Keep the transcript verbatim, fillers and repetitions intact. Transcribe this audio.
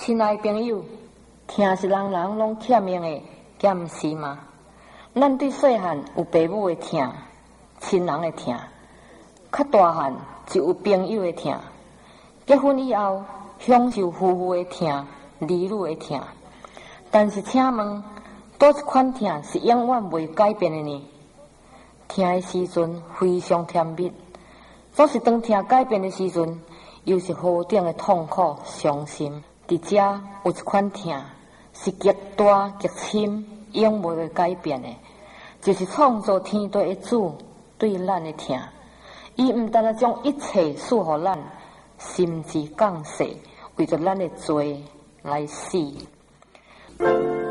亲爱的朋友，疼是人人拢欠命的，敢毋是吗？咱对细汉有爸母的疼，亲人的疼；较大汉就有朋友的疼。结婚以后，享受夫妇的疼、儿女的疼。但是，请问，倒一款疼是永远袂改变的呢？疼的时阵非常甜蜜，总是当疼改变的时阵，又是何等的痛苦、伤心。伫遮有一款疼是极大、极深，永袂会改变的，就是创造天地的主对咱的疼。伊毋但是将一切赐予咱，甚至降世，为着咱的罪来死。